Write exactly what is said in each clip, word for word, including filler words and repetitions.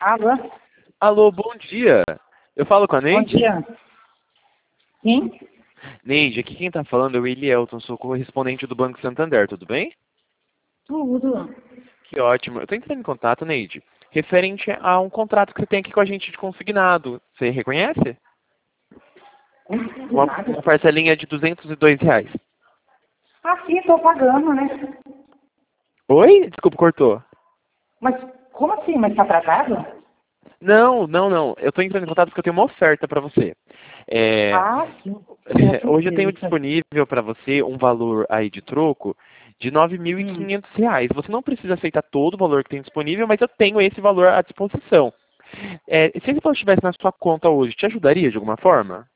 Alô? Alô, bom dia. Eu falo com a Bom Neide? dia. Sim? Neide, aqui quem tá falando é o Elielton, sou correspondente do Banco Santander, tudo bem? Tudo. Que ótimo. Eu tô entrando em contato, Neide, referente a um contrato que você tem aqui com a gente de consignado. Você reconhece? Uma, Nada. uma parcelinha de duzentos e dois reais. Ah, sim, estou pagando, né? Oi? Desculpa, cortou. Mas como assim? Mas está atrasado? Não, não, não. Eu tô entrando em contato porque eu tenho uma oferta para você. É, Ah, sim. Com hoje eu tenho certeza. disponível para você um valor aí de troco de nove mil e Hum. quinhentos reais. Você não precisa aceitar todo o valor que tem disponível, mas eu tenho esse valor à disposição. É, se esse valor estivesse na sua conta hoje, te ajudaria de alguma forma?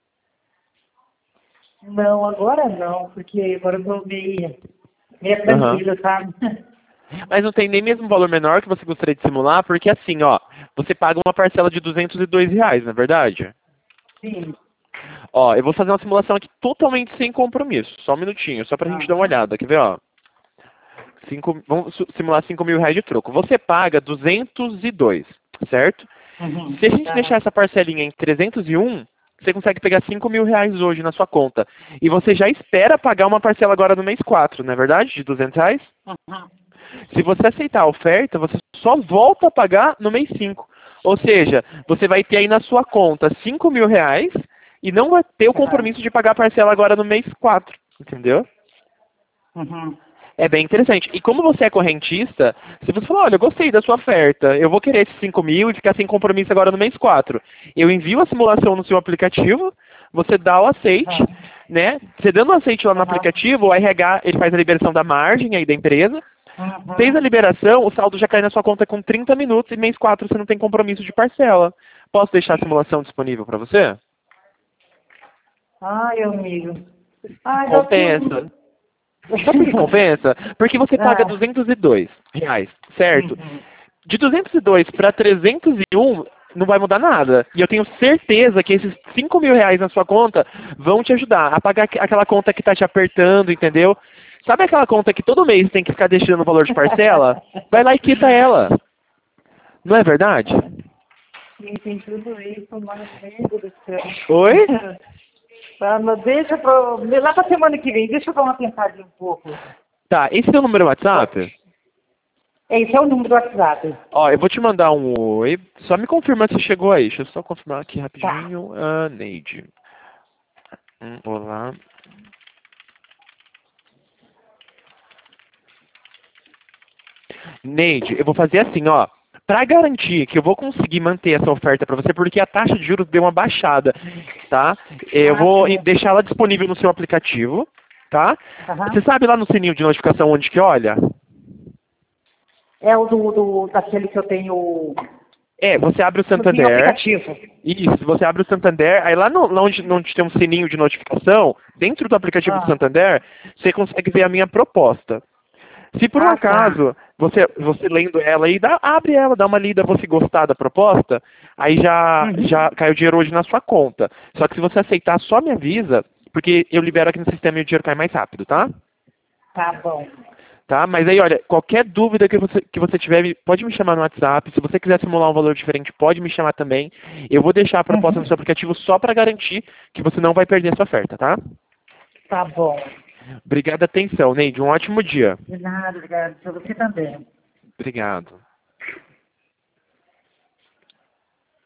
Não, agora não, porque agora eu estou meio, meio Aham. tranquila, sabe? Mas não tem nem mesmo valor menor que você gostaria de simular, porque assim, ó, você paga uma parcela de duzentos e dois reais, não é verdade? Sim. Ó, eu vou fazer uma simulação aqui totalmente sem compromisso. Só um minutinho, só pra gente dar uma Aham. olhada. Quer ver, ó? Cinco, vamos su- simular cinco mil reais de troco. Você paga duzentos e dois, certo? Uhum. Se a gente deixar Tá. essa parcelinha em trezentos e um, você consegue pegar cinco mil reais hoje na sua conta. E você já espera pagar uma parcela agora no mês quatro, não é verdade? De duzentos reais? Uhum. Se você aceitar a oferta, você só volta a pagar no mês cinco. Ou seja, você vai ter aí na sua conta cinco mil reais e não vai ter o Tá. compromisso de pagar a parcela agora no mês quatro. Entendeu? Uhum. É bem interessante. E como você é correntista, se você falar, olha, eu gostei da sua oferta, eu vou querer esses cinco mil e ficar sem compromisso agora no mês quatro. Eu envio a simulação no seu aplicativo, você dá o aceite, Uhum. né? Você dando o aceite lá no Uhum. aplicativo, o R H ele faz a liberação da margem aí da empresa. Fez a Uhum. liberação, o saldo já cai na sua conta com trinta minutos e mês quatro você não tem compromisso de parcela. Posso deixar a simulação disponível para você? Ai, amigo. Ai, dá tudo. Compensa. Sabe por que compensa? Porque você paga Ah. duzentos e dois reais, certo? Uhum. De duzentos e dois para trezentos e um não vai mudar nada. E eu tenho certeza que esses cinco mil reais na sua conta vão te ajudar a pagar aqu- aquela conta que está te apertando, entendeu? Sabe aquela conta que todo mês tem que ficar deixando o valor de parcela? Vai lá e quita ela. Não é verdade? Sim, tem tudo isso, mas amigo do céu. Oi? Ah, mas deixa pra, lá pra semana que vem, deixa eu dar uma pensadinha um pouco. Tá, esse é o número WhatsApp? Esse é o número do WhatsApp. Ó, eu vou te mandar um oi. Só me confirma se chegou aí. Deixa eu só confirmar aqui Tá. rapidinho. Ah, Neide. Hum, olá. Neide, eu vou fazer assim, ó. Para garantir que eu vou conseguir manter essa oferta para você, porque a taxa de juros deu uma baixada, tá? Eu Ah, vou sim. deixar ela disponível no seu aplicativo, tá? Você Aham. sabe lá no sininho de notificação onde que olha? É o do, do, daquele que eu tenho É, você abre o no meu Santander. aplicativo. Isso, você abre o Santander, aí lá no, lá onde, onde tem um sininho de notificação, dentro do aplicativo do Ah, Santander, você consegue ver a minha proposta. Se por um ah tá. acaso você, você lendo ela aí, dá, abre ela, dá uma lida, você gostar da proposta, aí já, Uhum. já cai o dinheiro hoje na sua conta. Só que se você aceitar, só me avisa, porque eu libero aqui no sistema e o dinheiro cai mais rápido, tá? Tá bom. Tá? Mas aí, olha, qualquer dúvida que você, que você tiver, me- pode me chamar no WhatsApp. Se você quiser simular um valor diferente, pode me chamar também. Eu vou deixar a proposta no Uhum. seu aplicativo só para garantir que você não vai perder essa oferta, tá? Tá bom. Obrigado, atenção, Neide. Um ótimo dia. De nada, obrigado. Pra você também. Obrigado.